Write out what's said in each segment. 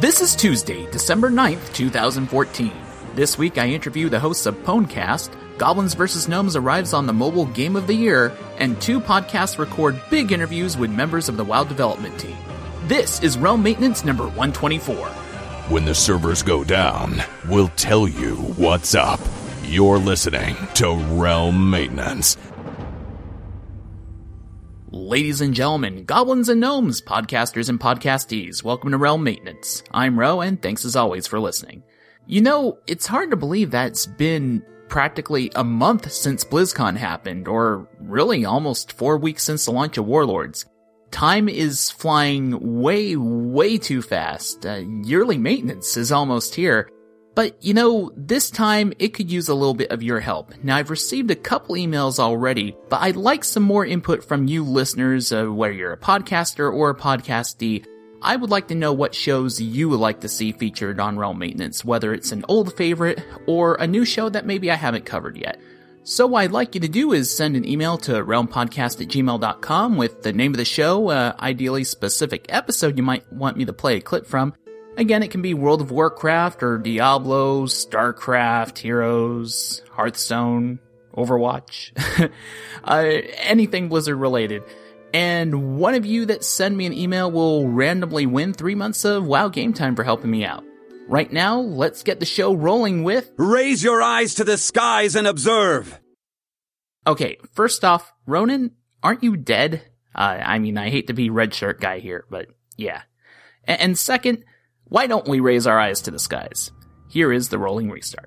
This is Tuesday, December 9th, 2014. This week I interview the hosts of Pwnecast, Goblins vs. Gnomes arrives on the mobile game of the year, and 2 podcasts record big interviews with members of the WoW development team. This is Realm Maintenance number 124. When the servers go down, we'll tell you what's up. You're listening to Realm Maintenance. Ladies and gentlemen, goblins and gnomes, podcasters and podcastees, welcome to Realm Maintenance. I'm Ro, and thanks as always for listening. You know, it's hard to believe that it's been practically a month since BlizzCon happened, or really almost 4 weeks since the launch of Warlords. Time is flying way too fast. Yearly maintenance is almost here. But, you know, this time it could use a little bit of your help. Now, I've received a couple emails already, but I'd like some more input from you listeners, whether you're a podcaster or a podcastee. I would like to know what shows you would like to see featured on Realm Maintenance, whether it's an old favorite or a new show that maybe I haven't covered yet. So what I'd like you to do is send an email to realmpodcast@gmail.com with the name of the show, ideally specific episode you might want me to play a clip from. Again, it can be World of Warcraft or Diablo, StarCraft, Heroes, Hearthstone, Overwatch, anything Blizzard related. And one of you that send me an email will randomly win 3 months of WoW Game Time for helping me out. Right now, let's get the show rolling with... Raise your eyes to the skies and observe! Okay, first off, Ronan, aren't you dead? I hate to be red shirt guy here, but yeah. And second, why don't we raise our eyes to the skies? Here is the Rolling Restart.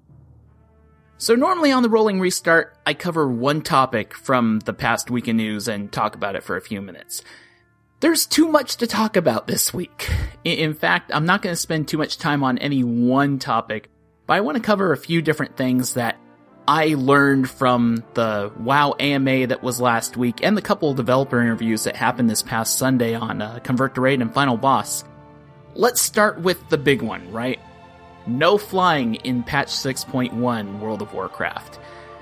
So normally on the Rolling Restart, I cover one topic from the past week in news and talk about it for a few minutes. There's too much to talk about this week. In fact, I'm not going to spend too much time on any one topic, but I want to cover a few different things that I learned from the WoW AMA that was last week and the couple of developer interviews that happened this past Sunday on Convert to Raid and Final Boss. Let's start with the big one, right? No flying in patch 6.1 World of Warcraft.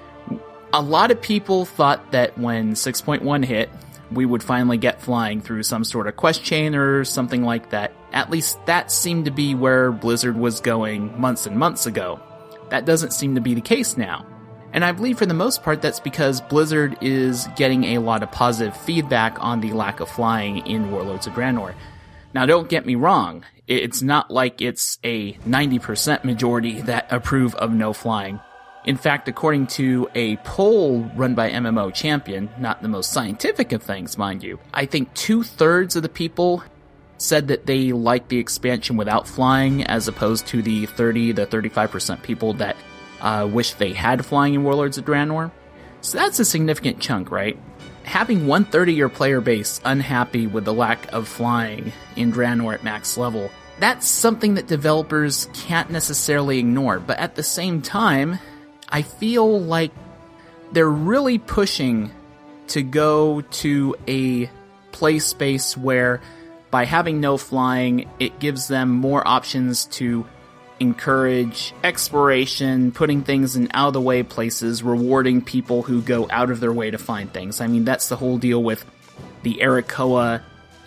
A lot of people thought that when 6.1 hit, we would finally get flying through some sort of quest chain or something like that. At least that seemed to be where Blizzard was going months and months ago. That doesn't seem to be the case now. And I believe for the most part that's because Blizzard is getting a lot of positive feedback on the lack of flying in Warlords of Draenor. Now, don't get me wrong, it's not like it's a 90% majority that approve of no flying. In fact, according to a poll run by MMO Champion, not the most scientific of things, mind you, I think 2/3 of the people said that they like the expansion without flying, as opposed to the 30 to 35% people that wish they had flying in Warlords of Draenor. So that's a significant chunk, right? Having 1/3 of your player base unhappy with the lack of flying in Draenor at max level, that's something that developers can't necessarily ignore. But at the same time, I feel like they're really pushing to go to a play space where by having no flying, it gives them more options to encourage exploration, putting things in out-of-the-way places, rewarding people who go out of their way to find things. I mean, that's the whole deal with the Arakoa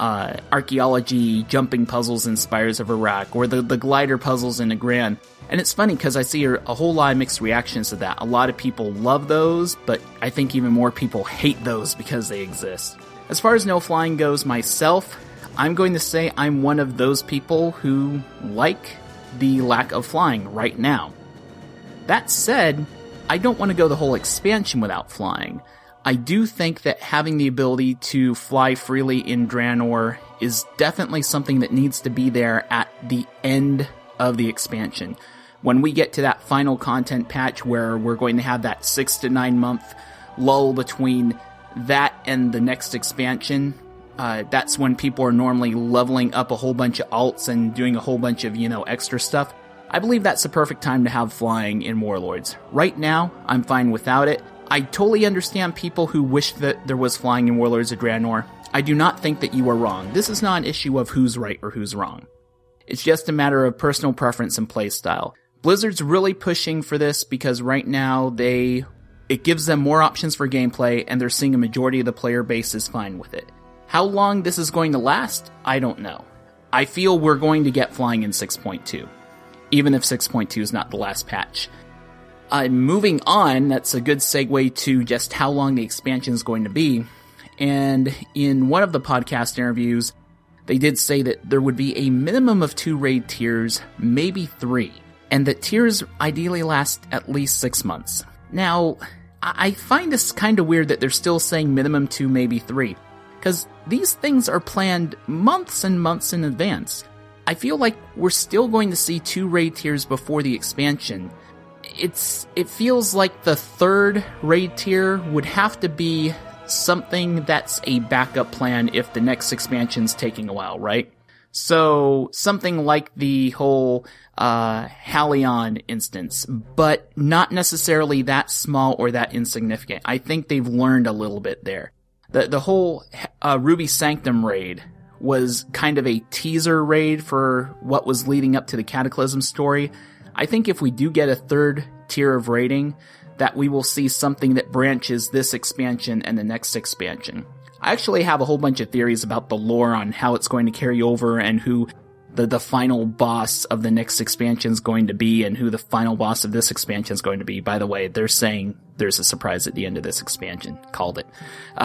archaeology jumping puzzles in Spires of Iraq, or the glider puzzles in Agran. And it's funny because I see a whole lot of mixed reactions to that. A lot of people love those, but I think even more people hate those because they exist. As far as no flying goes myself, I'm going to say I'm one of those people who like the lack of flying right now. That said, I don't want to go the whole expansion without flying. I do think that having the ability to fly freely in Draenor is definitely something that needs to be there at the end of the expansion. When we get to that final content patch where we're going to have that 6 to 9 month lull between that and the next expansion, that's when people are normally leveling up a whole bunch of alts and doing a whole bunch of, extra stuff. I believe that's the perfect time to have flying in Warlords. Right now, I'm fine without it. I totally understand people who wish that there was flying in Warlords of Draenor. I do not think that you are wrong. This is not an issue of who's right or who's wrong. It's just a matter of personal preference and playstyle. Blizzard's really pushing for this because right now it gives them more options for gameplay, and they're seeing a majority of the player base is fine with it. How long this is going to last, I don't know. I feel we're going to get flying in 6.2, even if 6.2 is not the last patch. Moving on, that's a good segue to just how long the expansion is going to be. And in one of the podcast interviews, they did say that there would be a minimum of 2 raid tiers, maybe 3, and that tiers ideally last at least 6 months. Now, I find this kind of weird that they're still saying minimum 2, maybe 3, because these things are planned months and months in advance. I feel like we're still going to see 2 raid tiers before the expansion. It feels like the 3rd raid tier would have to be something that's a backup plan if the next expansion's taking a while, right? So something like the whole Halion instance, but not necessarily that small or that insignificant. I think they've learned a little bit there. The whole Ruby Sanctum raid was kind of a teaser raid for what was leading up to the Cataclysm story. I think if we do get a 3rd tier of raiding, that we will see something that branches this expansion and the next expansion. I actually have a whole bunch of theories about the lore on how it's going to carry over and who the final boss of the next expansion is going to be and who the final boss of this expansion is going to be. By the way, they're saying there's a surprise at the end of this expansion. Called it.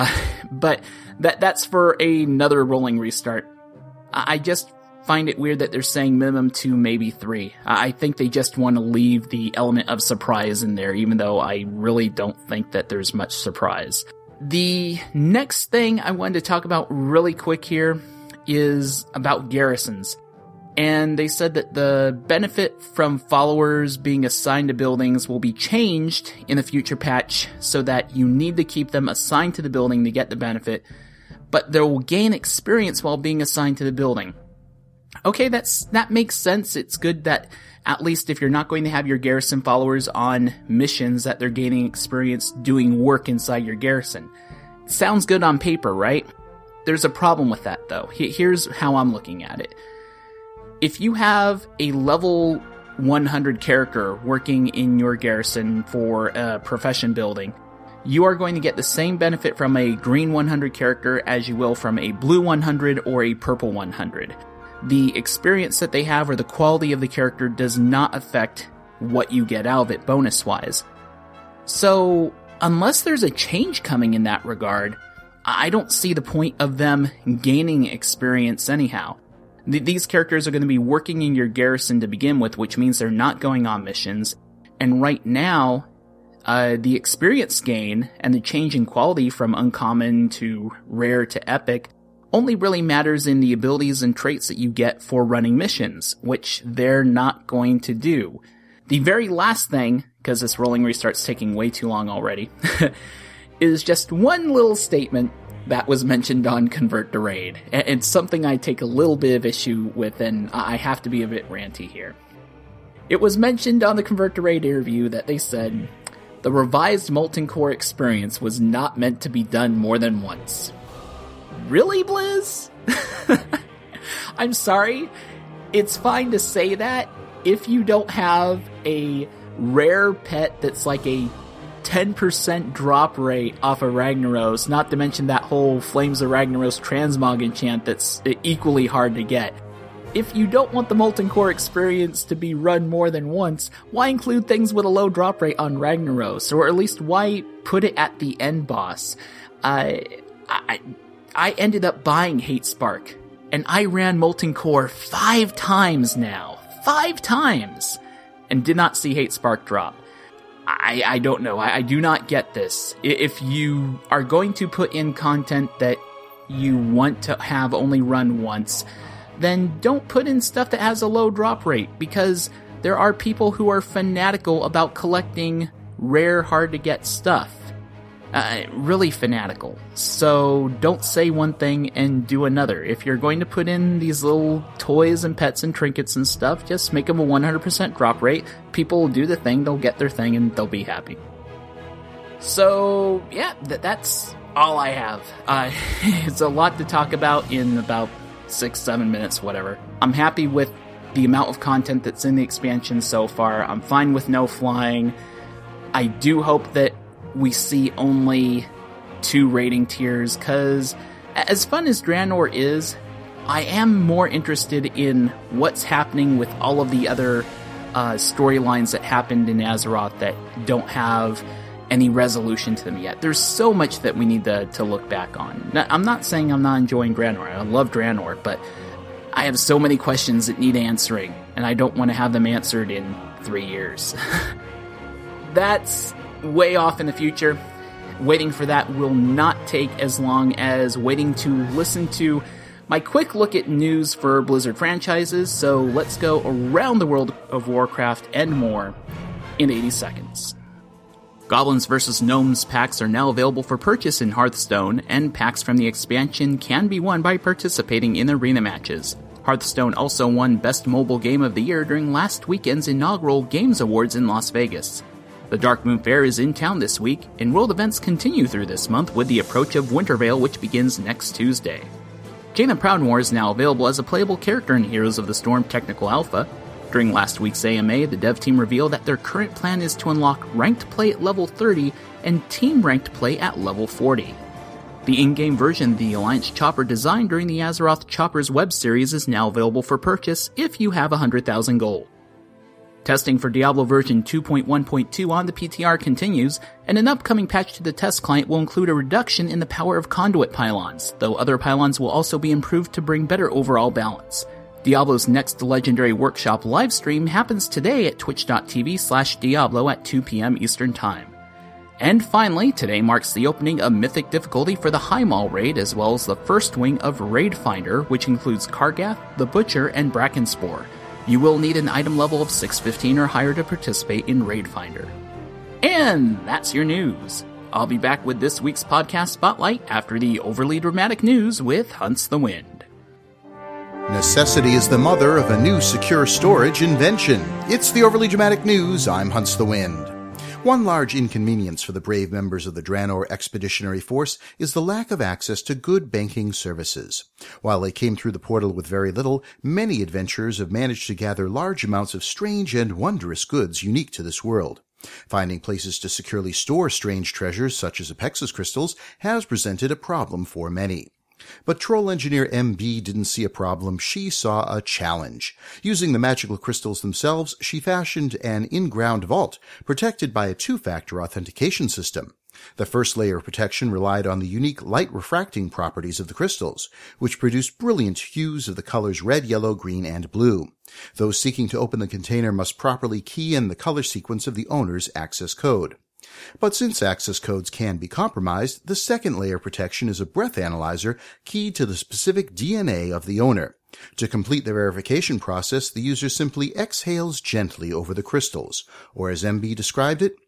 But that's for another rolling restart. I just find it weird that they're saying minimum 2, maybe 3. I think they just want to leave the element of surprise in there, even though I really don't think that there's much surprise. The next thing I wanted to talk about really quick here is about garrisons. And they said that the benefit from followers being assigned to buildings will be changed in the future patch so that you need to keep them assigned to the building to get the benefit, but they will gain experience while being assigned to the building. Okay, that makes sense. It's good that at least if you're not going to have your garrison followers on missions, that they're gaining experience doing work inside your garrison. Sounds good on paper, right? There's a problem with that, though. Here's how I'm looking at it. If you have a level 100 character working in your garrison for a profession building, you are going to get the same benefit from a green 100 character as you will from a blue 100 or a purple 100. The experience that they have or the quality of the character does not affect what you get out of it bonus-wise. So, unless there's a change coming in that regard, I don't see the point of them gaining experience anyhow. These characters are going to be working in your garrison to begin with, which means they're not going on missions. And right now, the experience gain and the change in quality from uncommon to rare to epic only really matters in the abilities and traits that you get for running missions, which they're not going to do. The very last thing, because this rolling restart's taking way too long already, is just one little statement that was mentioned on Convert to Raid. It's something I take a little bit of issue with, and I have to be a bit ranty here. It was mentioned on the Convert to Raid interview that they said, the revised Molten Core experience was not meant to be done more than once. Really, Blizz? I'm sorry. It's fine to say that if you don't have a rare pet that's like a 10% drop rate off of Ragnaros, not to mention that whole Flames of Ragnaros transmog enchant that's equally hard to get. If you don't want the Molten Core experience to be run more than once, why include things with a low drop rate on Ragnaros? Or at least why put it at the end boss? I ended up buying Hate Spark, and I ran Molten Core 5 times now. 5 times! And did not see Hate Spark drop. I don't know. I do not get this. If you are going to put in content that you want to have only run once, then don't put in stuff that has a low drop rate, because there are people who are fanatical about collecting rare, hard-to-get stuff. Really fanatical. So don't say one thing and do another. If you're going to put in these little toys and pets and trinkets and stuff, just make them a 100% drop rate. People will do the thing, they'll get their thing, and they'll be happy. So, yeah, that's all I have. It's a lot to talk about in about 6-7 minutes, whatever. I'm happy with the amount of content that's in the expansion so far. I'm fine with no flying. I do hope that we see only 2 rating tiers, because as fun as Draenor is, I am more interested in what's happening with all of the other storylines that happened in Azeroth that don't have any resolution to them yet. There's so much that we need to look back on. Now, I'm not saying I'm not enjoying Draenor. I love Draenor, but I have so many questions that need answering, and I don't want to have them answered in 3 years. That's way off in the future. Waiting for that will not take as long as waiting to listen to my quick look at news for Blizzard franchises, so let's go around the world of Warcraft and more in 80 seconds. Goblins vs. Gnomes packs are now available for purchase in Hearthstone, and packs from the expansion can be won by participating in arena matches. Hearthstone also won Best Mobile Game of the Year during last weekend's inaugural Games Awards in Las Vegas. The Darkmoon Fair is in town this week, and world events continue through this month with the approach of Wintervale, which begins next Tuesday. Jaina Proudmoore is now available as a playable character in Heroes of the Storm Technical Alpha. During last week's AMA, the dev team revealed that their current plan is to unlock ranked play at level 30 and team ranked play at level 40. The in-game version the Alliance Chopper designed during the Azeroth Choppers web series is now available for purchase if you have 100,000 gold. Testing for Diablo version 2.1.2 on the PTR continues, and an upcoming patch to the test client will include a reduction in the power of conduit pylons, though other pylons will also be improved to bring better overall balance. Diablo's next Legendary Workshop livestream happens today at twitch.tv/Diablo at 2 p.m. Eastern Time. And finally, today marks the opening of Mythic difficulty for the Highmaul raid, as well as the first wing of Raid Finder, which includes Kargath, the Butcher, and Brackenspore. You will need an item level of 615 or higher to participate in Raid Finder. And that's your news. I'll be back with this week's podcast spotlight after the overly dramatic news with Hunts the Wind. Necessity is the mother of a new secure storage invention. It's the Overly Dramatic News. I'm Hunts the Wind. One large inconvenience for the brave members of the Draenor Expeditionary Force is the lack of access to good banking services. While they came through the portal with very little, many adventurers have managed to gather large amounts of strange and wondrous goods unique to this world. Finding places to securely store strange treasures such as Apexis crystals has presented a problem for many. But troll engineer MB didn't see a problem, she saw a challenge. Using the magical crystals themselves, she fashioned an in-ground vault, protected by a two-factor authentication system. The first layer of protection relied on the unique light-refracting properties of the crystals, which produced brilliant hues of the colors red, yellow, green, and blue. Those seeking to open the container must properly key in the color sequence of the owner's access code. But since access codes can be compromised, the second layer of protection is a breath analyzer keyed to the specific DNA of the owner. To complete the verification process, the user simply exhales gently over the crystals, or as MB described it,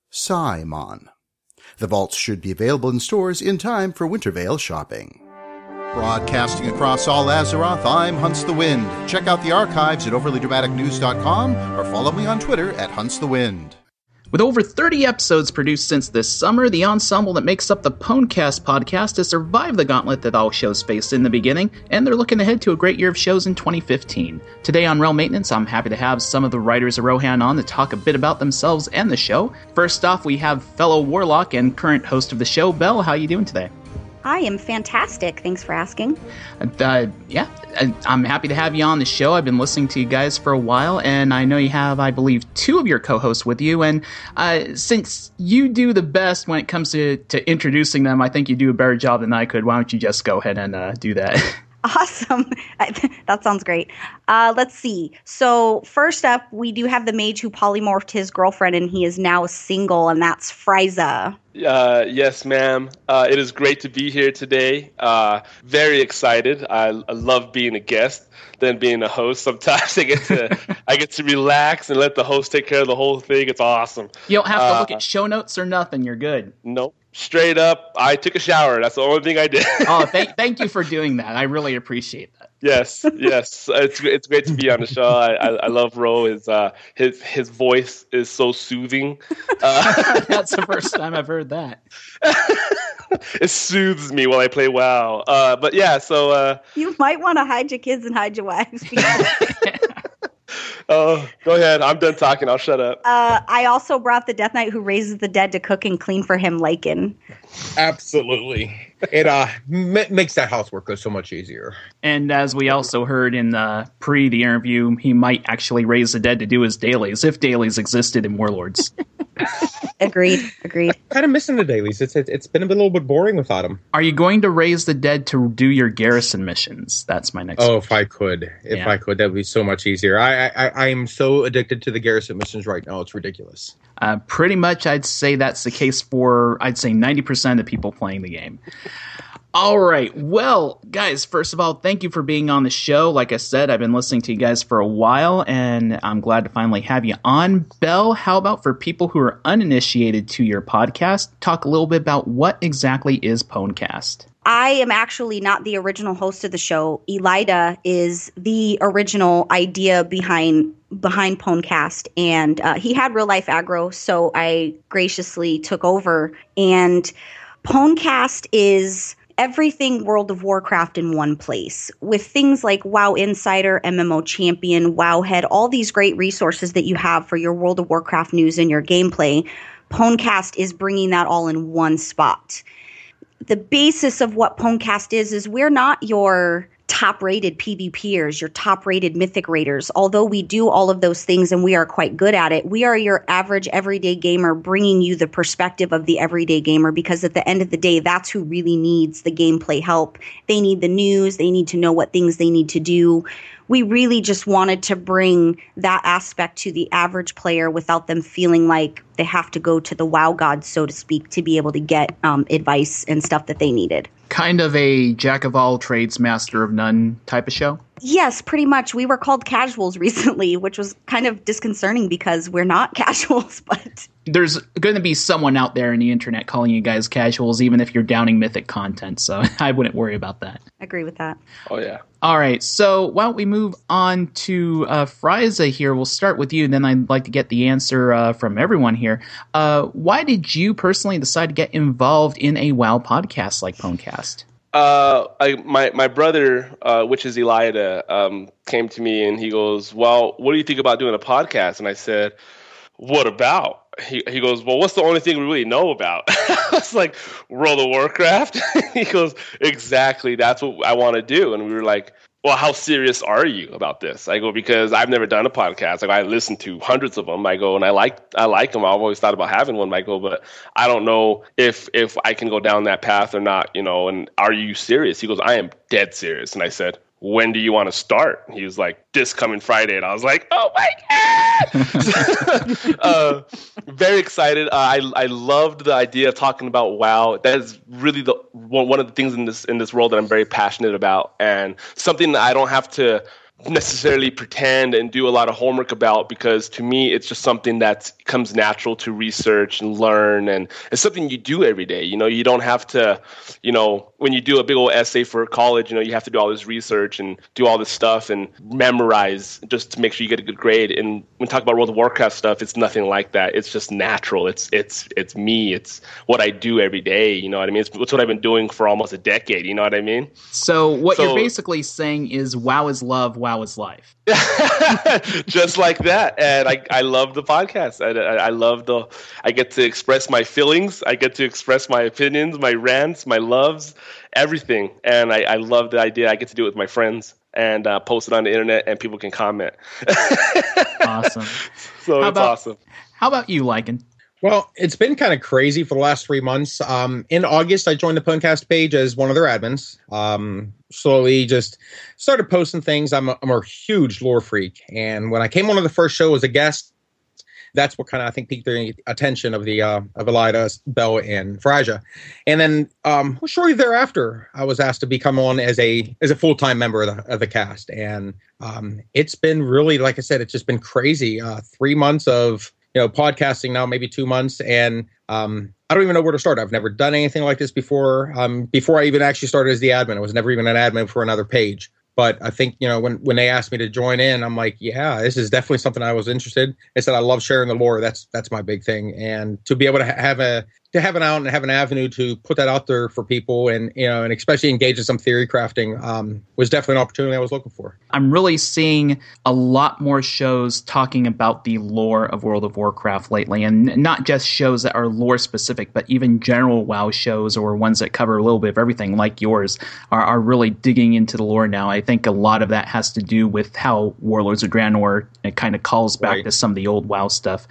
Simon. The vaults should be available in stores in time for Wintervale shopping. Broadcasting across all Azeroth, I'm Hunts the Wind. Check out the archives at overlydramaticnews.com or follow me on Twitter at Hunts the Wind. With over 30 episodes produced since this summer, the ensemble that makes up the Pwnecast podcast has survived the gauntlet that all shows faced in the beginning, and they're looking ahead to a great year of shows in 2015. Today on Realm Maintenance, I'm happy to have some of the writers of Rohan on to talk a bit about themselves and the show. First off, we have fellow Warlock and current host of the show, Belle. How are you doing today? I am fantastic. Thanks for asking. I'm happy to have you on the show. I've been listening to you guys for a while, and I know you have, I believe, two of your co-hosts with you. And since you do the best when it comes to introducing them, I think you do a better job than I could. Why don't you just go ahead and do that? Awesome. That sounds great. Let's see. So first up, we do have the mage who polymorphed his girlfriend, and he is now single, and that's Frieza. Yes, ma'am. It is great to be here today. Very excited. I love being a guest than being a host. Sometimes I get to relax and let the host take care of the whole thing. It's awesome. You don't have to look at show notes or nothing. You're good. Nope. Straight up, I took a shower. That's the only thing I did. Oh, thank you for doing that. I really appreciate that. Yes. It's great to be on the show. I love Ro. His voice is so soothing. That's the first time I've heard that. It soothes me while I play WoW. But yeah, so you might want to hide your kids and hide your wives. Oh, go ahead. I'm done talking. I'll shut up. I also brought the Death Knight who raises the dead to cook and clean for him Lycan. Absolutely. It makes that housework go so much easier. And as we also heard in the interview, he might actually raise the dead to do his dailies, if dailies existed in Warlords. Agreed. Kind of missing the dailies. It's been a little bit boring without them. Are you going to raise the dead to do your garrison missions? That's my next question. If I could, that would be so much easier. I am so addicted to the garrison missions right now. It's ridiculous. Pretty much, I'd say that's the case for, 90% of the people playing the game. All right. Well, guys, first of all, thank you for being on the show. Like I said, I've been listening to you guys for a while, and I'm glad to finally have you on. Belle, how about for people who are uninitiated to your podcast, talk a little bit about what exactly is Pwnecast? I am actually not the original host of the show. Elida is the original idea behind Pwnecast, and he had Real Life Aggro, so I graciously took over. And Pwnecast is everything World of Warcraft in one place, with things like WoW Insider, MMO Champion, Wowhead, all these great resources that you have for your World of Warcraft news and your gameplay. Pwnecast is bringing that all in one spot. The basis of what Pwnecast is we're not your top-rated PvPers, your top-rated Mythic Raiders. Although we do all of those things and we are quite good at it, we are your average everyday gamer bringing you the perspective of the everyday gamer, because at the end of the day, that's who really needs the gameplay help. They need the news. They need to know what things they need to do. We really just wanted to bring that aspect to the average player without them feeling like they have to go to the WoW gods, so to speak, to be able to get advice and stuff that they needed. Kind of a jack of all trades, master of none type of show? Yes, pretty much. We were called casuals recently, which was kind of disconcerting because we're not casuals, but... There's going to be someone out there in the internet calling you guys casuals, even if you're downing Mythic content, so I wouldn't worry about that. Agree with that. Oh, yeah. All right, so why don't we move on to Frieza here. We'll start with you, and then I'd like to get the answer from everyone here. Why did you personally decide to get involved in a WoW podcast like Pwnecast? My brother, which is Elida, came to me and he goes, well, what do you think about doing a podcast? And I said, what about? He goes, well, what's the only thing we really know about? I was like, World of Warcraft? He goes, exactly, that's what I want to do. And we were like, well, how serious are you about this? I go, because I've never done a podcast. Like, I listened to hundreds of them. I go, and I like them. I've always thought about having one. I go, but I don't know if I can go down that path or not, and are you serious? He goes, I am dead serious. And I said, when do you want to start? He was like, this coming Friday. And I was like, oh my God. Very excited. I loved the idea of talking about WoW. That is really one of the things in this world that I'm very passionate about, and something that I don't have to necessarily pretend and do a lot of homework about, because to me it's just something that comes natural to research and learn, and it's something you do every day. You don't have to, when you do a big old essay for college, you have to do all this research and do all this stuff and memorize just to make sure you get a good grade. And when we talk about World of Warcraft stuff, it's nothing like that. It's just natural. It's me. It's what I do every day. You know what I mean? It's what I've been doing for almost a decade. You know what I mean? So you're basically saying is WoW is love, WoW is life. Just like that. And I love the podcast. I get to express my feelings. I get to express my opinions, my rants, my loves, everything. And I love the idea. I get to do it with my friends and post it on the internet, and people can comment. Awesome. So it's awesome. How about you, Lycan? Well, it's been kind of crazy for the last 3 months. In August, I joined the Pwnecast page as one of their admins. Slowly just started posting things. I'm a huge lore freak. And when I came on to the first show as a guest, that's what kind of, I think, piqued the attention of Elida, Belle, and Frieza. And then shortly thereafter, I was asked to become on as a full-time member of the cast. And it's been really, like I said, it's just been crazy. 3 months of podcasting now, maybe 2 months, and I don't even know where to start. I've never done anything like this before. Before I even actually started as the admin, I was never even an admin for another page. But I think, when they asked me to join in, I'm like, yeah, this is definitely something I was interested. I said, I love sharing the lore. That's my big thing. And to be able to have to have an avenue to put that out there for people, and and especially engage in some theory crafting was definitely an opportunity I was looking for. I'm really seeing a lot more shows talking about the lore of World of Warcraft lately, and not just shows that are lore specific, but even general WoW shows or ones that cover a little bit of everything, like yours, are really digging into the lore now. I think a lot of that has to do with how Warlords of Draenor kind of calls back to some of the old WoW stuff.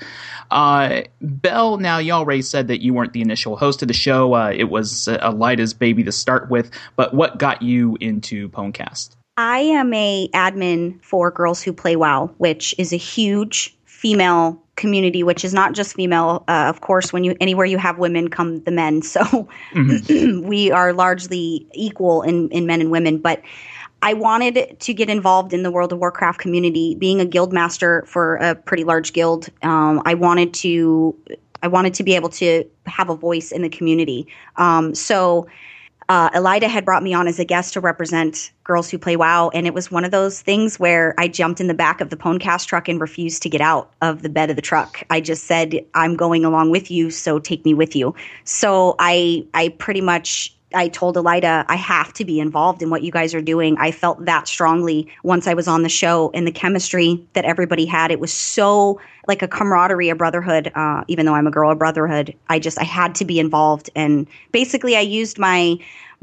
Belle, now you already said that you weren't the initial host of the show. It was Elida's baby to start with, but what got you into Pwnecast? I am a admin for Girls Who Play WoW, which is a huge female community, which is not just female. Of course, anywhere you have women come the men. So we are largely equal in men and women, but I wanted to get involved in the World of Warcraft community. Being a guild master for a pretty large guild, I wanted to be able to have a voice in the community. So Elida had brought me on as a guest to represent Girls Who Play WoW, and it was one of those things where I jumped in the back of the Pwnecast truck and refused to get out of the bed of the truck. I just said, I'm going along with you, so take me with you. So I told Elida, I have to be involved in what you guys are doing. I felt that strongly once I was on the show, and the chemistry that everybody had. It was so like a camaraderie, a brotherhood. Even though I'm a girl, a brotherhood. I had to be involved. And basically I used my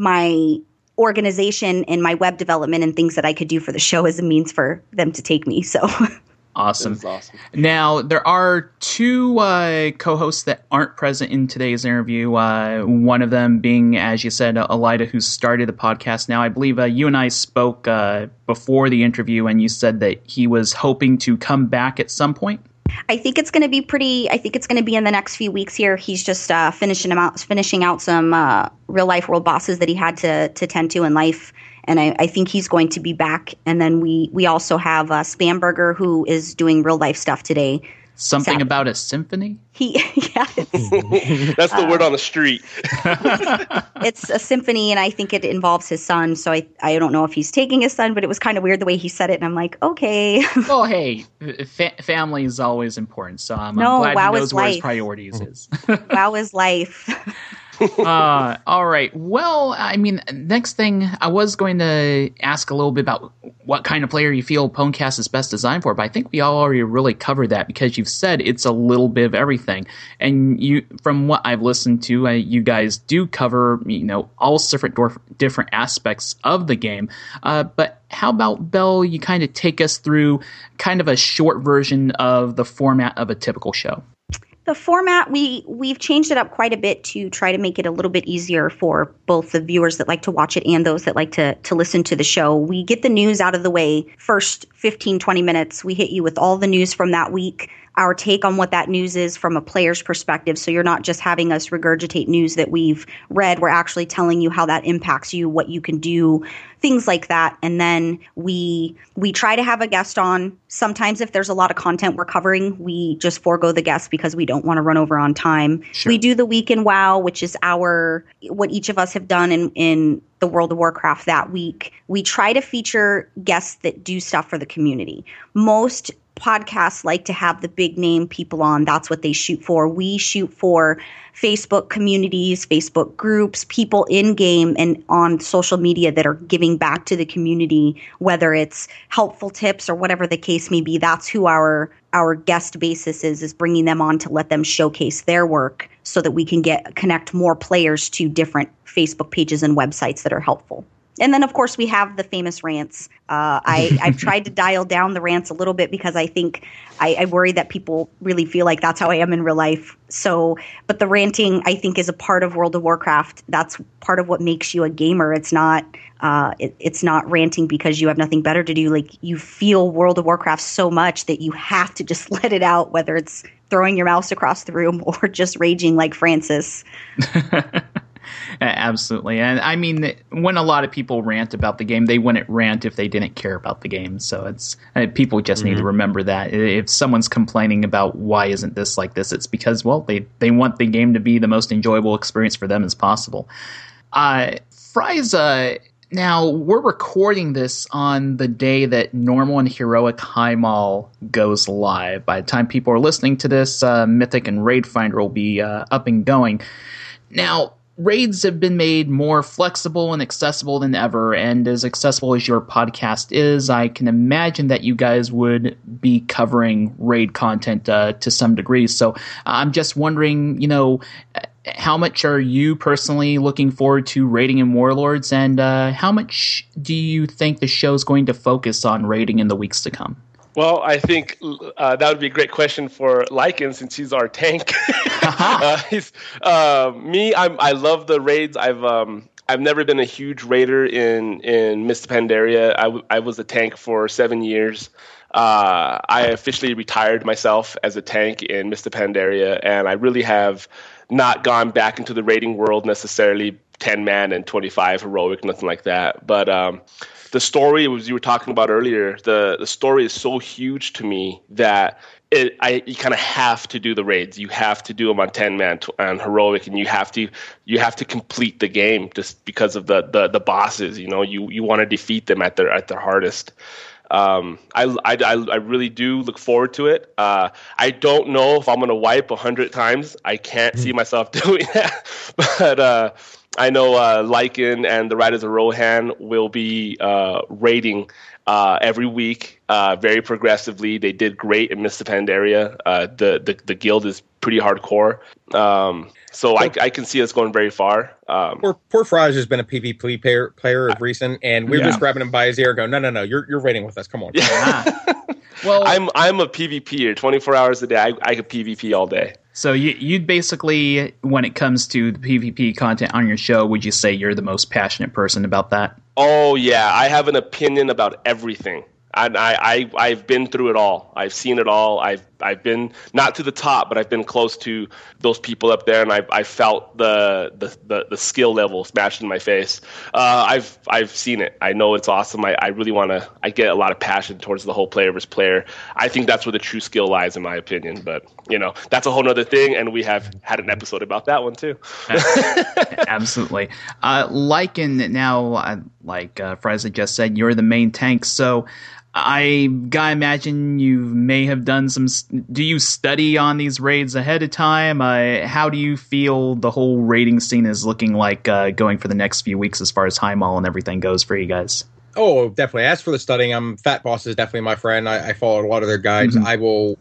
organization and my web development and things that I could do for the show as a means for them to take me. So Awesome. That's awesome. Now, there are two co-hosts that aren't present in today's interview. One of them being, as you said, Elida, who started the podcast now. I believe you and I spoke before the interview, and you said that he was hoping to come back at some point. I think it's going to be in the next few weeks here. He's just finishing out some real life world bosses that he had to tend to in life. And I think he's going to be back. And then we also have Spamberger, who is doing real life stuff today. Something about a symphony? That's the word on the street. It's a symphony, and I think it involves his son. So I don't know if he's taking his son, but it was kind of weird the way he said it. And I'm like, okay. Well, hey, family is always important. So I'm glad he knows where his priorities is. WoW is life. All right. Well, I mean, next thing I was going to ask a little bit about what kind of player you feel Pwnecast is best designed for, but I think we already really covered that because you've said it's a little bit of everything. And you, from what I've listened to, you guys do cover, all different aspects of the game. But how about, Belle, you kind of take us through kind of a short version of the format of a typical show? The format, we've changed it up quite a bit to try to make it a little bit easier for both the viewers that like to watch it and those that like to listen to the show. We get the news out of the way first 15, 20 minutes. We hit you with all the news from that week, our take on what that news is from a player's perspective. So you're not just having us regurgitate news that we've read. We're actually telling you how that impacts you, what you can do, things like that. And then we try to have a guest on. Sometimes if there's a lot of content we're covering, we just forego the guest because we don't want to run over on time. Sure. We do the Week in WoW, which is what each of us have done in the World of Warcraft that week. We try to feature guests that do stuff for the community. Most podcasts like to have the big name people on. That's what they shoot for. We shoot for Facebook communities, Facebook groups, people in game and on social media that are giving back to the community, whether it's helpful tips or whatever the case may be. That's who our guest basis is bringing them on to let them showcase their work so that we can connect more players to different Facebook pages and websites that are helpful. And then, of course, we have the famous rants. I've tried to dial down the rants a little bit because I think I worry that people really feel like that's how I am in real life. So, but the ranting, I think, is a part of World of Warcraft. That's part of what makes you a gamer. It's not ranting because you have nothing better to do. Like, you feel World of Warcraft so much that you have to just let it out, whether it's throwing your mouse across the room or just raging like Francis. Absolutely. And I mean, when a lot of people rant about the game, they wouldn't rant if they didn't care about the game. So people just need to remember that. If someone's complaining about why isn't this like this, it's because, well, they want the game to be the most enjoyable experience for them as possible. Fryza, Now, we're recording this on the day that Normal and Heroic Highmaul goes live. By the time people are listening to this, Mythic and Raid Finder will be up and going. Now, raids have been made more flexible and accessible than ever, and as accessible as your podcast is, I can imagine that you guys would be covering raid content to some degree. So I'm just wondering, how much are you personally looking forward to raiding in Warlords, and how much do you think the show's going to focus on raiding in the weeks to come? Well, I think that would be a great question for Lycan, since he's our tank. I love the raids. I've never been a huge raider in Mists of Pandaria. I was a tank for 7 years. I officially retired myself as a tank in Mists of Pandaria, and I really have not gone back into the raiding world necessarily 10-man and 25 heroic, nothing like that. But the story, as you were talking about earlier, the story is so huge to me that you kind of have to do the raids. You have to do them on 10-man and heroic, and you have to complete the game just because of the bosses. You want to defeat them at their hardest. I really do look forward to it. I don't know if I'm going to wipe 100 times. I can't see myself doing that, but I know Lycan and the Riders of Rohan will be raiding every week, very progressively. They did great in Mists of Pandaria. The guild is pretty hardcore. So I can see us going very far. Poor Faraj has been a PvP player of recent, and we're just grabbing him by his ear, going, "No, you're raiding with us. Come on." Yeah. Well, I'm a PvPer. 24 hours a day. I could PvP all day. So you'd basically, when it comes to the PvP content on your show, would you say you're the most passionate person about that? Oh yeah, I have an opinion about everything. I've been through it all. I've seen it all. I've been not to the top, but I've been close to those people up there, and I felt the skill level smashed in my face. I've seen it. I know it's awesome. I really want to. I get a lot of passion towards the whole player versus player. I think that's where the true skill lies, in my opinion. But that's a whole other thing, and we have had an episode about that one too. Absolutely. Lycan, now, like Fraza just said, you're the main tank, so I gotta imagine you may have done some. Do you study on these raids ahead of time? How do you feel the whole raiding scene is looking like going for the next few weeks as far as Highmaul and everything goes for you guys? Oh, definitely. As for the studying, Fat Boss is definitely my friend. I follow a lot of their guides. Mm-hmm. I will,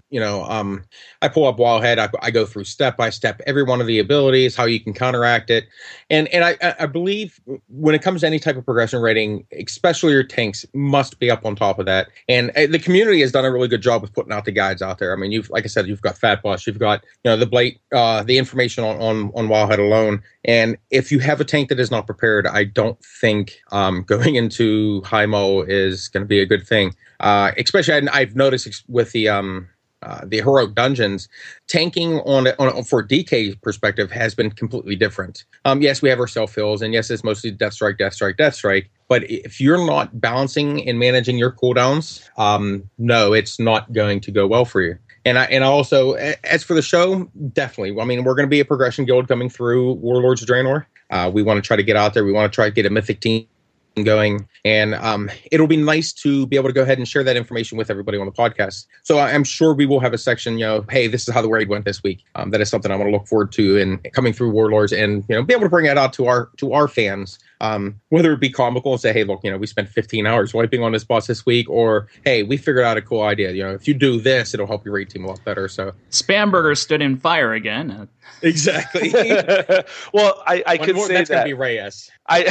I pull up Wildhead. I go through step by step every one of the abilities, how you can counteract it. And I believe when it comes to any type of progression rating, especially your tanks, must be up on top of that. And the community has done a really good job with putting out the guides out there. I mean, like I said, you've got Fat Boss, you've got, the Blade, the information on Wildhead alone. And if you have a tank that is not prepared, I don't think going into Highmaul is going to be a good thing. Especially, I've noticed with the heroic dungeons, tanking for DK perspective has been completely different. Yes, we have our self-fills, and yes, it's mostly Death Strike. But if you're not balancing and managing your cooldowns, no, it's not going to go well for you. And also, as for the show, definitely. I mean, we're going to be a progression guild coming through Warlords of Draenor. We want to try to get out there. We want to try to get a mythic team going, and it'll be nice to be able to go ahead and share that information with everybody on the podcast. So I'm sure we will have a section, hey, this is how the raid went this week. That is something I want to look forward to and coming through Warlords, and be able to bring that out to our fans. Whether it be comical and say, hey, look, we spent 15 hours wiping on this boss this week, or hey, we figured out a cool idea. If you do this, it'll help your raid team a lot better. So Spamburger stood in fire again. Exactly. Well, I could say that's that going to be Reyes.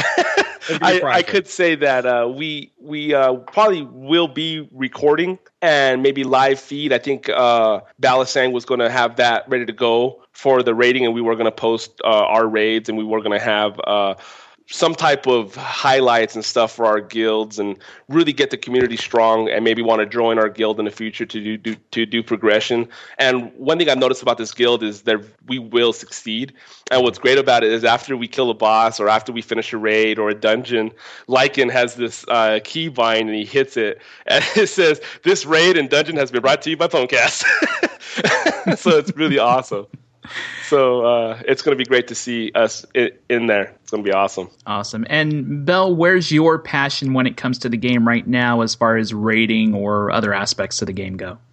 I could say that we probably will be recording and maybe live feed. I think Balasang was going to have that ready to go for the raiding, and we were going to post our raids, and we were going to have some type of highlights and stuff for our guilds, and really get the community strong, and maybe want to join our guild in the future to do progression. And one thing I've noticed about this guild is that we will succeed. And what's great about it is after we kill a boss, or after we finish a raid or a dungeon, Lycan has this key bind, and he hits it, and it says, "This raid and dungeon has been brought to you by Pwnecast." So it's really awesome. So it's going to be great to see us in there. It's going to be awesome. Awesome. And Belle, where's your passion when it comes to the game right now as far as rating or other aspects of the game go?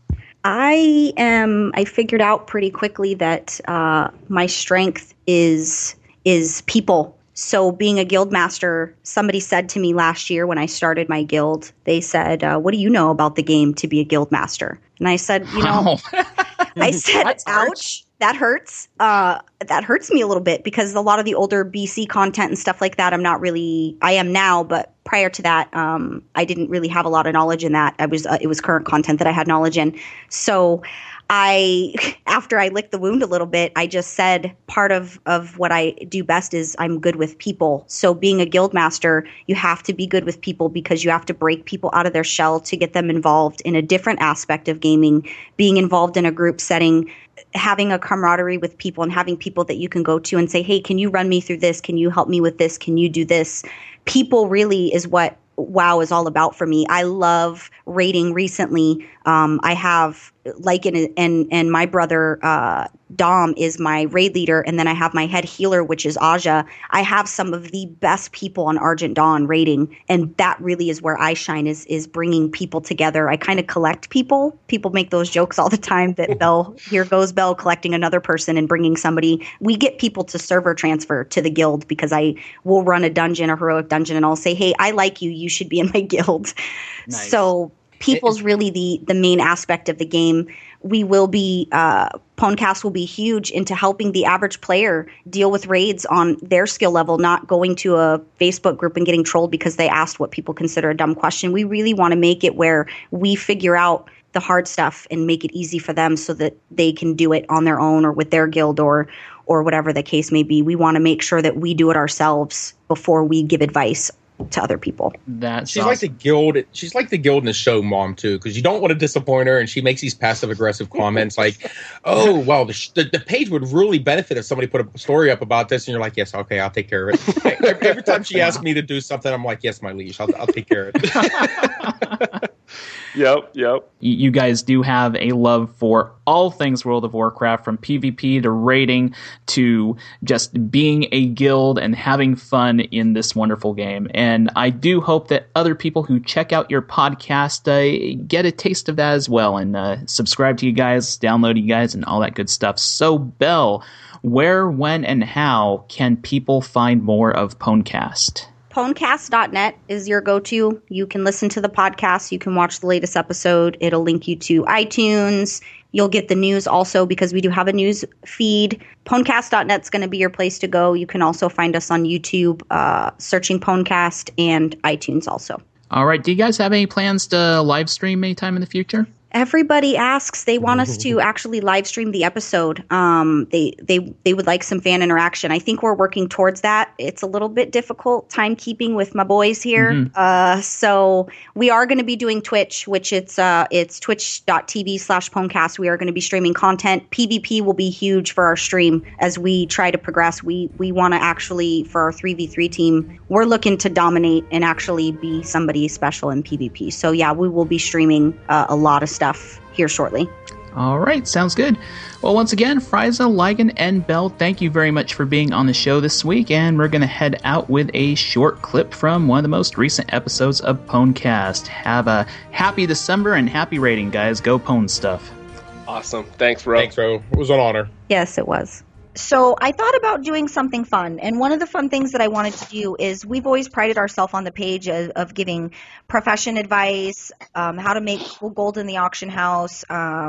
I figured out pretty quickly that my strength is people. So being a guild master, somebody said to me last year when I started my guild, they said, what do you know about the game to be a guild master? And I said, I said, ouch, that hurts. That hurts me a little bit because a lot of the older BC content and stuff like that, I am now, but prior to that, I didn't really have a lot of knowledge in that. It was current content that I had knowledge in. So after I licked the wound a little bit, I just said part of what I do best is I'm good with people. So being a guild master, you have to be good with people because you have to break people out of their shell to get them involved in a different aspect of gaming, being involved in a group setting, having a camaraderie with people and having people that you can go to and say, hey, can you run me through this? Can you help me with this? Can you do this? People really is what WoW is all about for me. I love raiding recently. I have and my brother Dom is my raid leader, and then I have my head healer, which is Aja. I have some of the best people on Argent Dawn raiding, and that really is where I shine, is bringing people together. I kind of collect people. People make those jokes all the time that here goes Belle collecting another person and bringing somebody. We get people to server transfer to the guild because I will run a dungeon, a heroic dungeon, and I'll say, hey, I like you. You should be in my guild. Nice. So people's really the main aspect of the game. We will be Pwnecast will be huge into helping the average player deal with raids on their skill level, not going to a Facebook group and getting trolled because they asked what people consider a dumb question. We really want to make it where we figure out the hard stuff and make it easy for them so that they can do it on their own or with their guild or whatever the case may be. We want to make sure that we do it ourselves before we give advice to other people. She's like the guild. She's like the guild in the show mom too, because you don't want to disappoint her, and she makes these passive aggressive comments like, "Oh, well, the page would really benefit if somebody put a story up about this." And you're like, "Yes, okay, I'll take care of it." Every time she asks me to do something, I'm like, "Yes, my liege, I'll take care of it." Yep. You guys do have a love for all things World of Warcraft, from PvP to raiding to just being a guild and having fun in this wonderful game. And I do hope that other people who check out your podcast get a taste of that as well and subscribe to you guys, download you guys, and all that good stuff. So, Belle, where, when, and how can people find more of Pwnecast? Pwnecast.net is your go-to. You can listen to the podcast. You can watch the latest episode. It'll link you to iTunes. You'll get the news also because we do have a news feed. Pwnecast.net is going to be your place to go. You can also find us on YouTube, searching Pwnecast, and iTunes also. All right. Do you guys have any plans to live stream anytime in the future? Everybody asks. They want us to actually live stream the episode. They would like some fan interaction. I think we're working towards that. It's a little bit difficult timekeeping with my boys here. Mm-hmm. So we are going to be doing Twitch, which it's twitch.tv/Pwnecast. We are going to be streaming content. PvP will be huge for our stream as we try to progress. We want to actually, for our 3v3 team, we're looking to dominate and actually be somebody special in PvP. So yeah, we will be streaming a lot of stuff here shortly. All right, sounds good. Well, once again, Frieza, Lygan, and Belle, thank you very much for being on the show this week, and we're going to head out with a short clip from one of the most recent episodes of Pwnecast. Have a happy December and happy rating, guys. Go Pwn stuff. Awesome. Thanks, Ro. It was an honor. Yes, it was. So I thought about doing something fun, and one of the fun things that I wanted to do is we've always prided ourselves on the page of giving profession advice, how to make gold in the auction house,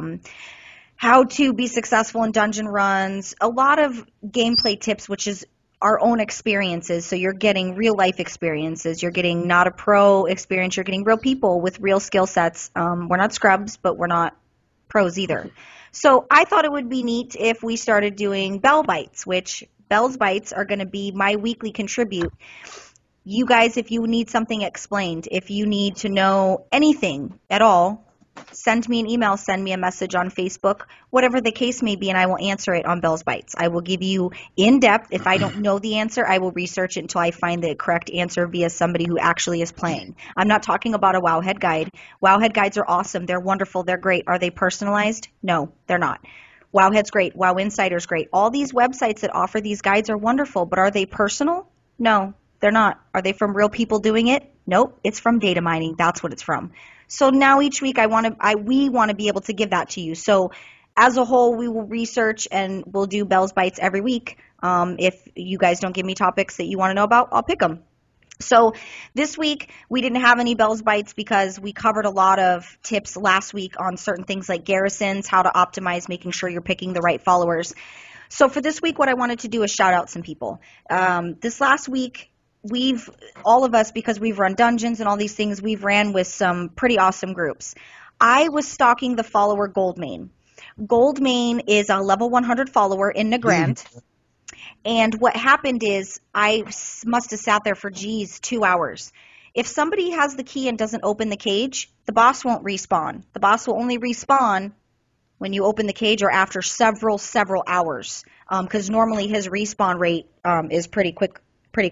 how to be successful in dungeon runs, a lot of gameplay tips, which is our own experiences. So you're getting real life experiences. You're getting not a pro experience. You're getting real people with real skill sets. We're not scrubs, but we're not pros either. So I thought it would be neat if we started doing Belle Bites, which Belle's Bites are going to be my weekly contribute. You guys, if you need something explained, if you need to know anything at all, send me an email, send me a message on Facebook, whatever the case may be, and I will answer it on Belle's Bites. I will give you in-depth. If I don't know the answer, I will research it until I find the correct answer via somebody who actually is playing. I'm not talking about a WoW head guide. WoW head guides are awesome. They're wonderful. They're great. Are they personalized? No, they're not. Wowhead's great. WoW Insider's great. All these websites that offer these guides are wonderful, but are they personal? No, they're not. Are they from real people doing it? Nope. It's from data mining. That's what it's from. So now each week we want to be able to give that to you. So as a whole, we will research and we'll do Bell's Bites every week. If you guys don't give me topics that you want to know about, I'll pick them. So this week we didn't have any Bell's Bites because we covered a lot of tips last week on certain things like garrisons, how to optimize, making sure you're picking the right followers. So for this week, what I wanted to do is shout out some people. This last week, all of us, because we've run dungeons and all these things, we've ran with some pretty awesome groups. I was stalking the follower Goldmane. Goldmane is a level 100 follower in Nagrand. And what happened is I must have sat there for 2 hours. If somebody has the key and doesn't open the cage, the boss won't respawn. The boss will only respawn when you open the cage or after several hours, because normally his respawn rate is pretty quick.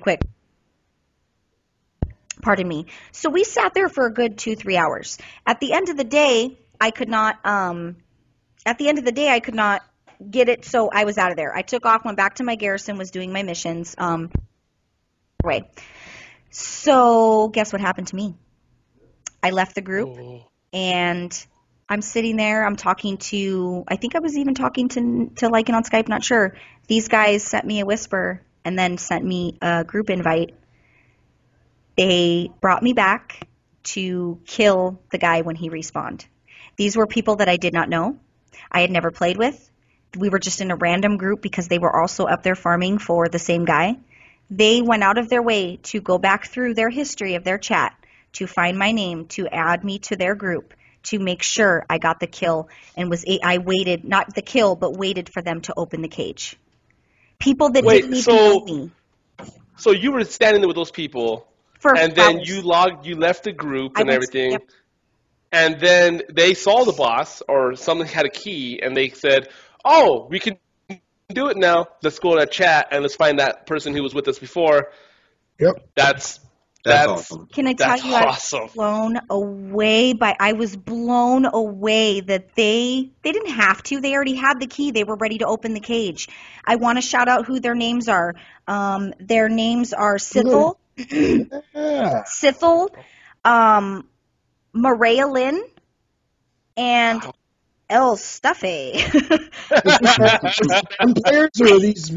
Pardon me. So we sat there for a good 2-3 hours. At the end of the day, I could not get it, so I was out of there. I took off, went back to my garrison, was doing my missions. So guess what happened to me? I left the group, and I'm sitting there. I'm talking to, I think I was even talking to Lycan on Skype, not sure. These guys sent me a whisper and then sent me a group invite. They brought me back to kill the guy when he respawned. These were people that I did not know. I had never played with. We were just in a random group because they were also up there farming for the same guy. They went out of their way to go back through their history of their chat to find my name, to add me to their group, to make sure I got the kill, and I waited, not the kill, but waited for them to open the cage. People that didn't even know me. So you were standing there with those people, and then you left the group and everything. Yep. And then they saw the boss, or someone had a key, and they said, "Oh, we can do it now. Let's go to that chat and let's find that person who was with us before." Yep. That's awesome. Can I tell you, awesome. I was blown away that they didn't have to. They already had the key. They were ready to open the cage. I want to shout out who their names are. Their names are Sithel, Maria Lynn, and El Stuffy. Some players or these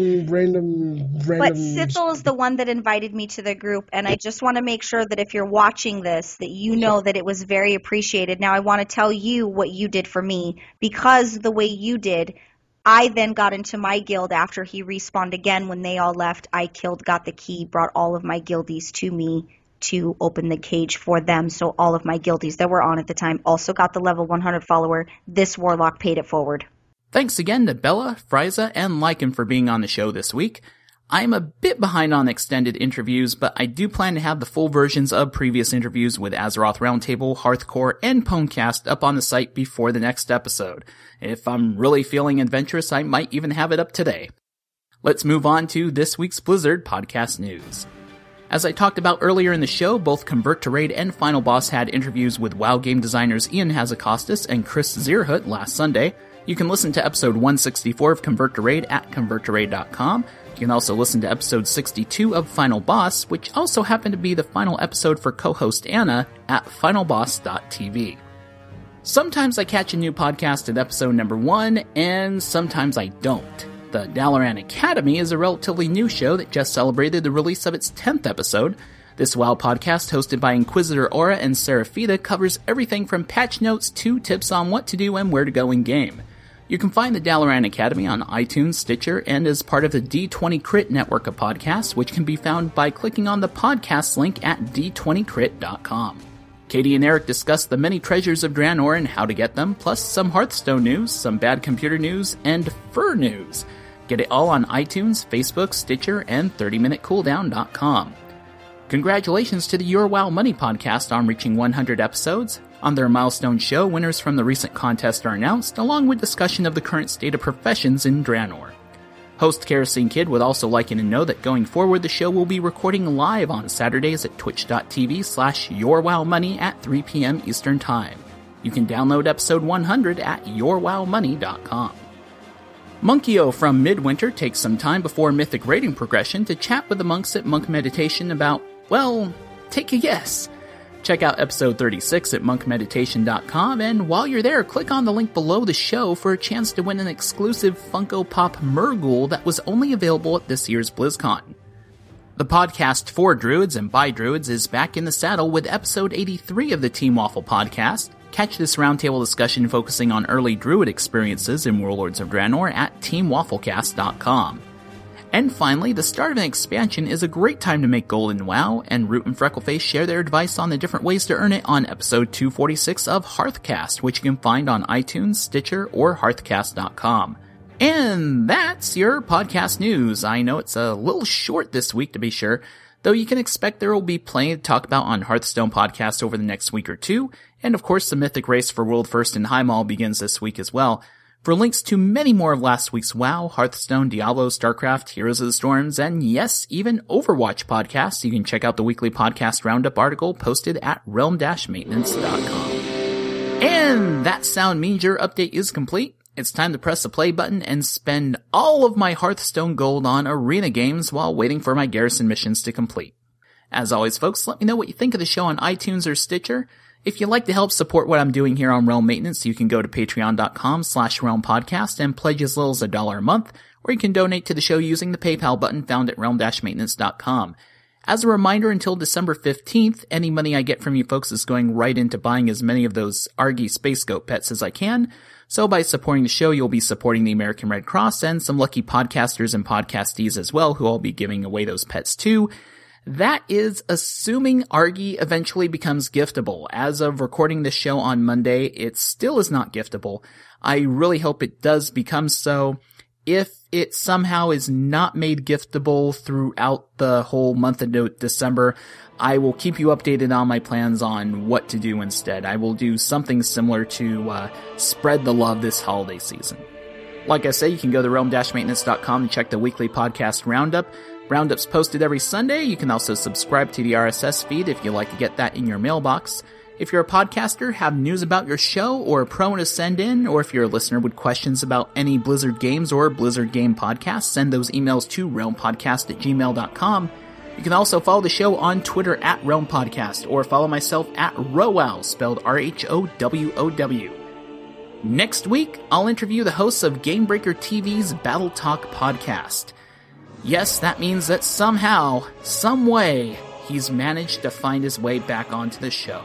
random. But Sithel is the one that invited me to the group, and I just want to make sure that if you're watching this, that you know that it was very appreciated. Now I want to tell you what you did for me, because the way you did, I then got into my guild after he respawned again. When they all left, I got the key, brought all of my guildies to me to open the cage for them. So all of my guildies that were on at the time also got the level 100 follower. This warlock paid it forward. Thanks again to Bella, Frieza, and Lycan for being on the show this week. I'm a bit behind on extended interviews, but I do plan to have the full versions of previous interviews with Azeroth Roundtable, Hearthcore, and Pwnecast up on the site before the next episode. If I'm really feeling adventurous, I might even have it up today. Let's move on to this week's Blizzard podcast news. As I talked about earlier in the show, both Convert to Raid and Final Boss had interviews with WoW game designers Ian Hazakostas and Chris Zierhut last Sunday. You can listen to episode 164 of Convert to Raid at converttoraid.com. You can also listen to episode 62 of Final Boss, which also happened to be the final episode for co-host Anna at finalboss.tv. Sometimes I catch a new podcast at episode number 1, and sometimes I don't. The Dalaran Academy is a relatively new show that just celebrated the release of its 10th episode. This WoW podcast, hosted by Inquisitor Aura and Seraphita, covers everything from patch notes to tips on what to do and where to go in game. You can find the Dalaran Academy on iTunes, Stitcher, and is part of the D20 Crit network of podcasts, which can be found by clicking on the podcast link at d20crit.com. Katie and Eric discuss the many treasures of Draenor and how to get them, plus some Hearthstone news, some bad computer news, and fur news. Get it all on iTunes, Facebook, Stitcher, and 30minutecooldown.com. Congratulations to the Your WoW Money podcast on reaching 100 episodes. On their milestone show, winners from the recent contest are announced, along with discussion of the current state of professions in Draenor. Host Kerosene Kid would also like you to know that going forward, the show will be recording live on Saturdays at twitch.tv/YourWowMoney at 3 p.m. Eastern Time. You can download episode 100 at YourWowMoney.com. Monkey-O from Midwinter takes some time before Mythic rating progression to chat with the monks at Monk Meditation about, well, take a guess. Check out episode 36 at monkmeditation.com, and while you're there, click on the link below the show for a chance to win an exclusive Funko Pop Murgle that was only available at this year's BlizzCon. The podcast for Druids and by Druids is back in the saddle with episode 83 of the Team Waffle podcast. Catch this roundtable discussion focusing on early Druid experiences in Warlords of Draenor at teamwafflecast.com. And finally, the start of an expansion is a great time to make gold in WoW, and Root and Freckleface share their advice on the different ways to earn it on episode 246 of Hearthcast, which you can find on iTunes, Stitcher, or hearthcast.com. And that's your podcast news. I know it's a little short this week, to be sure, though you can expect there will be plenty to talk about on Hearthstone podcast over the next week or two, and of course the Mythic race for World First in Highmaul begins this week as well. For links to many more of last week's WoW, Hearthstone, Diablo, StarCraft, Heroes of the Storms, and yes, even Overwatch podcasts, you can check out the weekly podcast roundup article posted at realm-maintenance.com. And that sound means your update is complete. It's time to press the play button and spend all of my Hearthstone gold on arena games while waiting for my garrison missions to complete. As always, folks, let me know what you think of the show on iTunes or Stitcher. If you'd like to help support what I'm doing here on Realm Maintenance, you can go to patreon.com/realmpodcast and pledge as little as $1 a month, or you can donate to the show using the PayPal button found at realm-maintenance.com. As a reminder, until December 15th, any money I get from you folks is going right into buying as many of those Argy Space Goat pets as I can. So by supporting the show, you'll be supporting the American Red Cross and some lucky podcasters and podcastees as well, who I'll be giving away those pets to. That is assuming Argy eventually becomes giftable. As of recording this show on Monday, it still is not giftable. I really hope it does become so. If it somehow is not made giftable throughout the whole month of December, I will keep you updated on my plans on what to do instead. I will do something similar to spread the love this holiday season. Like I say, you can go to realm-maintenance.com to check the weekly podcast roundup. Roundup's posted every Sunday. You can also subscribe to the RSS feed if you'd like to get that in your mailbox. If you're a podcaster, have news about your show, or a promo to send in, or if you're a listener with questions about any Blizzard games or Blizzard game podcasts, send those emails to realmpodcast@gmail.com. You can also follow the show on Twitter at realmpodcast, or follow myself at Rowow, spelled RHOWOW. Next week, I'll interview the hosts of Gamebreaker TV's Battle Talk podcast. Yes, that means that somehow, some way, he's managed to find his way back onto the show.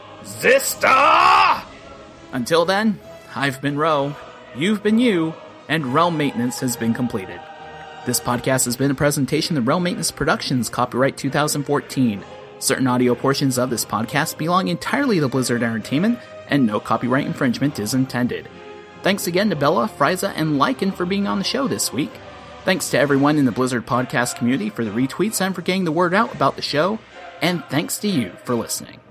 Zista! Until then, I've been Ro, you've been you, and Realm Maintenance has been completed. This podcast has been a presentation of Realm Maintenance Productions, copyright 2014. Certain audio portions of this podcast belong entirely to Blizzard Entertainment, and no copyright infringement is intended. Thanks again to Bella, Frieza, and Lycan for being on the show this week. Thanks to everyone in the Blizzard podcast community for the retweets and for getting the word out about the show. And thanks to you for listening.